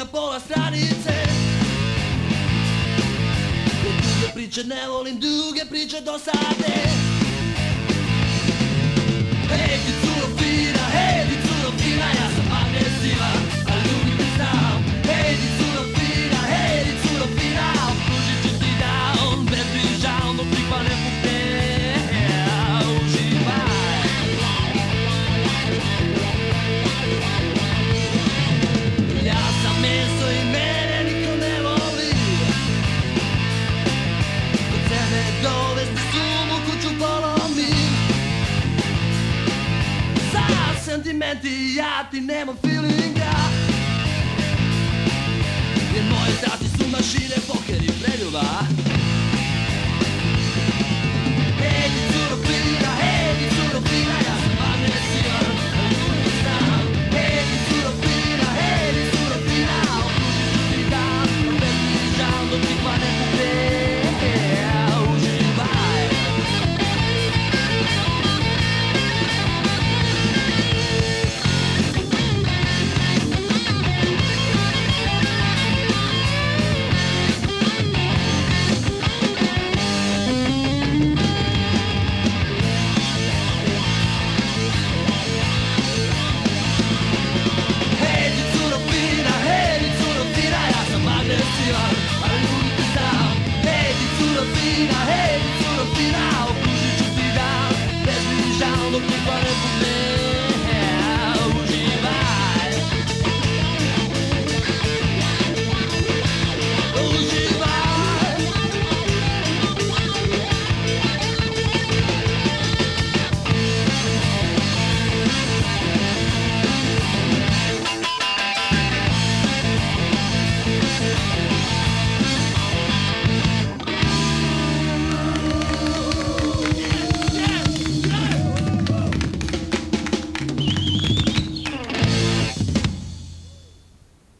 na pola stranice. Duge priče ne volim, duge priče dosade. Hej ti curo fina, hej ti curo fina, ja sam agresivan, a ljubim te znam. Hej ti curo fina, hej ti curo fina, opružit ću ti down, bez prižal, no prikva ne pukne. Uživaj. Ja sam meso i mene niko ne voli. Kod sebe dovesti sumu kuću polomim. Za sentimenti ja ti nemam feelinga. Jer moje tati su mašine, poker i preljuba. Hej ti curo fina, hej ti curo fina, ja sam agresivan, a ljubim te znam. Hej ti curo fina, hej ti curo fina, opružit ću ti dan, bez prižal, dok ti pa ne pukne.